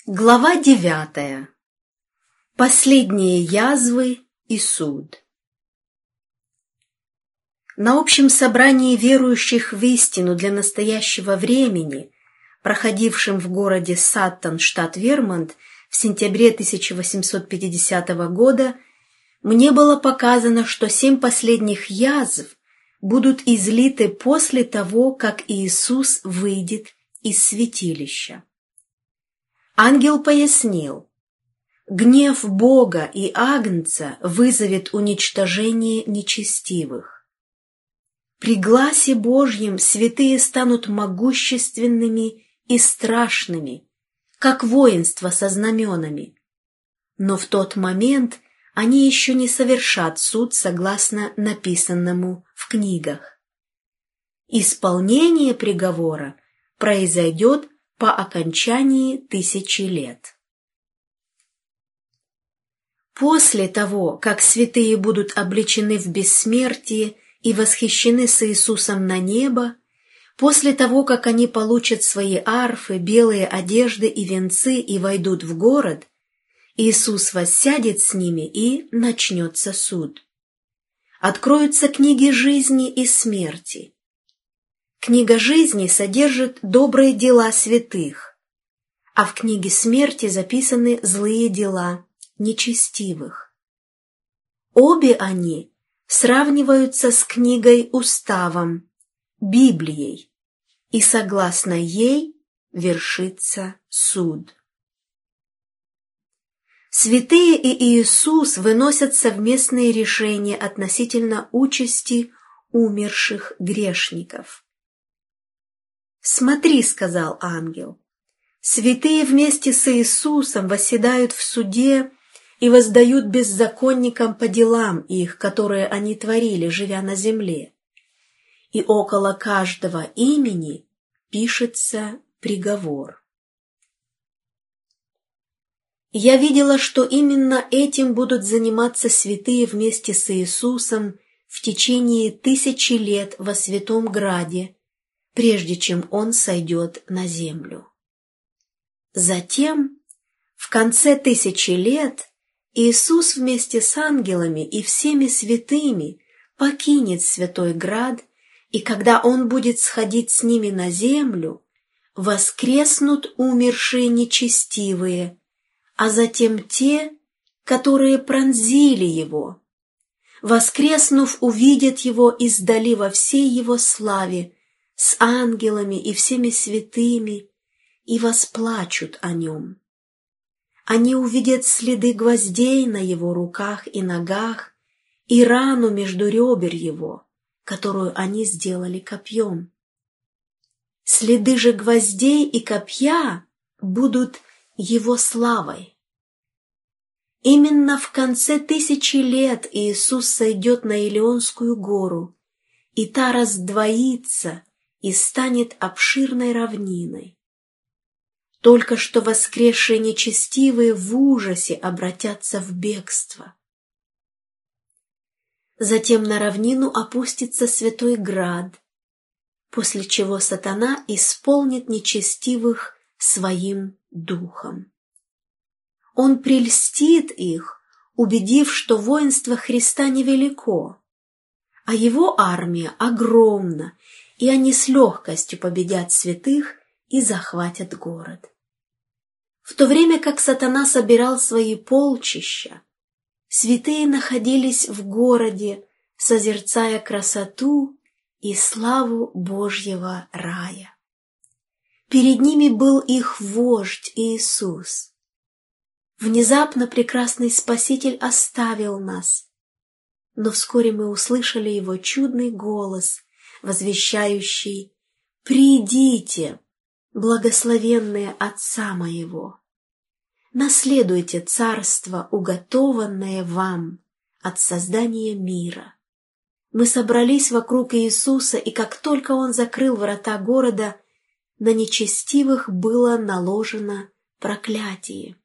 Глава 9. Последние язвы и суд. На общем собрании верующих в истину для настоящего времени, проходившем в городе Саттон, штат Вермонт, в сентябре 1850 года, мне было показано, что 7 последних язв будут излиты после того, как Иисус выйдет из святилища. Ангел пояснил: гнев Бога и Агнца вызовет уничтожение нечестивых. При гласе Божьем святые станут могущественными и страшными, как воинство со знаменами. Но в тот момент они еще не совершат суд согласно написанному в книгах. Исполнение приговора произойдет по окончании 1000 лет. После того, как святые будут облечены в бессмертие и восхищены с Иисусом на небо, после того, как они получат свои арфы, белые одежды и венцы и войдут в город, Иисус воссядет с ними и начнется суд. Откроются книги жизни и смерти. Книга жизни содержит добрые дела святых, а в книге смерти записаны злые дела нечестивых. Обе они сравниваются с книгой Уставом, Библией, и согласно ей вершится суд. Святые и Иисус выносят совместные решения относительно участи умерших грешников. «Смотри, — сказал ангел, — святые вместе с Иисусом восседают в суде и воздают беззаконникам по делам их, которые они творили, живя на земле. И около каждого имени пишется приговор». Я видела, что именно этим будут заниматься святые вместе с Иисусом в течение 1000 лет во Святом Граде, прежде чем Он сойдет на землю. Затем, в конце 1000 лет, Иисус вместе с ангелами и всеми святыми покинет Святой Град, и когда Он будет сходить с ними на землю, воскреснут умершие нечестивые, а затем те, которые пронзили Его. Воскреснув, увидят Его издали во всей Его славе, с ангелами и всеми святыми, и восплачут о Нем. Они увидят следы гвоздей на Его руках и ногах и рану между ребер Его, которую они сделали копьем. Следы же гвоздей и копья будут Его славой. Именно в конце 1000 лет Иисус сойдет на Илионскую гору, и та раздвоится и станет обширной равниной. Только что воскресшие нечестивые в ужасе обратятся в бегство. Затем на равнину опустится Святой Град, после чего сатана исполнит нечестивых своим духом. Он прельстит их, убедив, что воинство Христа невелико, а Его армия огромна, и они с легкостью победят святых и захватят город. В то время как сатана собирал свои полчища, святые находились в городе, созерцая красоту и славу Божьего рая. Перед ними был их вождь Иисус. Внезапно прекрасный Спаситель оставил нас, но вскоре мы услышали Его чудный голос, возвещающий: «Придите, благословенные Отца Моего, наследуйте царство, уготованное вам от создания мира». Мы собрались вокруг Иисуса, и как только Он закрыл врата города, на нечестивых было наложено проклятие.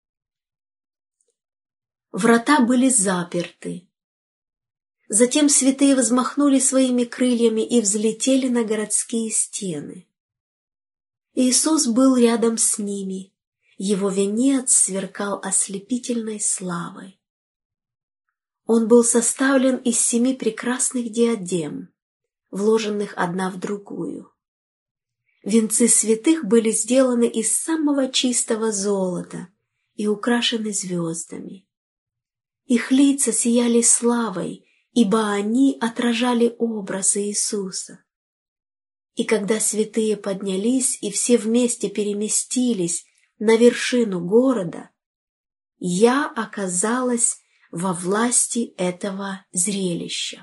Врата были заперты. Затем святые взмахнули своими крыльями и взлетели на городские стены. Иисус был рядом с ними, Его венец сверкал ослепительной славой. Он был составлен из 7 прекрасных диадем, вложенных одна в другую. Венцы святых были сделаны из самого чистого золота и украшены звездами. Их лица сияли славой, ибо они отражали образ Иисуса. И когда святые поднялись и все вместе переместились на вершину города, я оказалась во власти этого зрелища.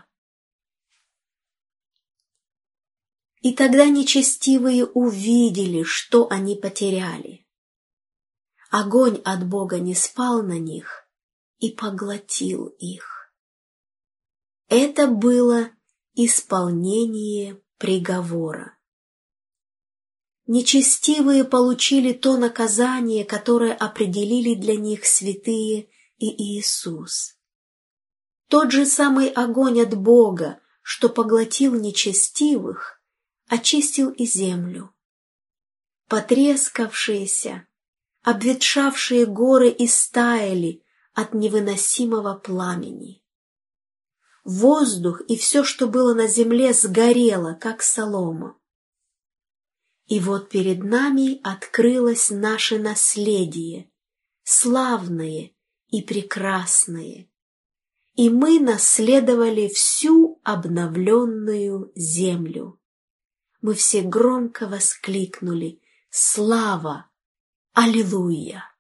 И тогда нечестивые увидели, что они потеряли. Огонь от Бога не спал на них и поглотил их. Это было исполнение приговора. Нечестивые получили то наказание, которое определили для них святые и Иисус. Тот же самый огонь от Бога, что поглотил нечестивых, очистил и землю. Потрескавшиеся, обветшавшие горы истаяли от невыносимого пламени. Воздух и все, что было на земле, сгорело, как солома. И вот перед нами открылось наше наследие, славное и прекрасное, и мы наследовали всю обновленную землю. Мы все громко воскликнули: «Слава! Аллилуйя!»